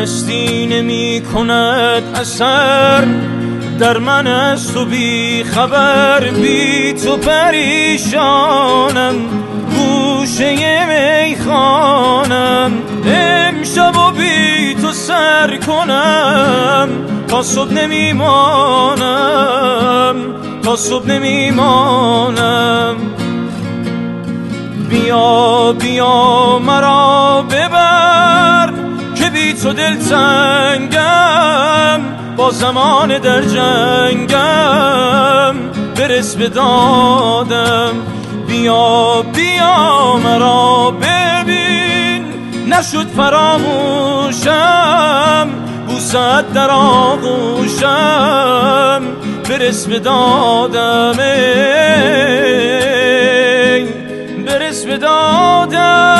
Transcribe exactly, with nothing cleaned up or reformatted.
هستی نمی کند اثر در من از تو بی خبر، بی تو پریشانم گوشه میخانم، امشب و بی تو سر کنم تا صبح نمیمانم، تا صبح نمیمانم. بیا بیا مرا ببر که بی تو دلتنگم، با زمان در جنگم برس به دادم. بیا بیا مرا ببین نشد فراموشم، بوسه‌ات در آغوشم برس به دادم، برس به دادم.